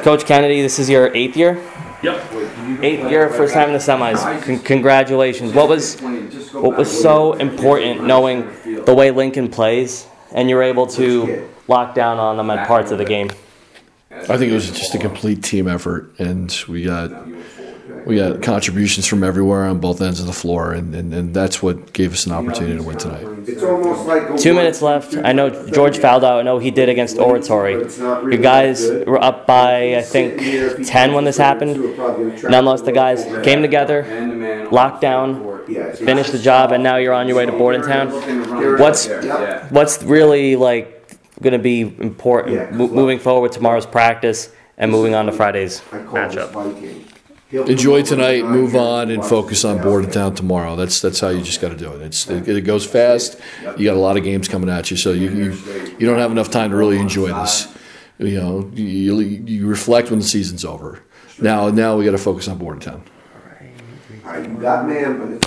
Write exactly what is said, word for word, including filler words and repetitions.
Coach Kennedy, this is your eighth year? Yep. Eighth year, first time in the semis. Con- congratulations. What was what was so important knowing the way Lincoln plays and you were able to lock down on them at parts of the game? I think it was just a complete team effort, and we got we got contributions from everywhere on both ends of the floor, and, and, and that's what gave us an opportunity to win tonight. It's almost like Two minutes left. I know George fouled out. I know he did against Oratory. You guys were up by, I think, ten when this happened. Nonetheless, the guys came together, locked down, finished the job, and now you're on your way to Bordentown. What's what's really like going to be important mo- moving forward with tomorrow's practice and moving on to Friday's matchup? Enjoy tonight, move on, and focus on Bordentown tomorrow. That's that's how you just got to do it. It's it, it goes fast. You got a lot of games coming at you, so you you, you don't have enough time to really enjoy this. You know, you, you reflect when the season's over. Now now we got to focus on Bordentown. You got man, but it's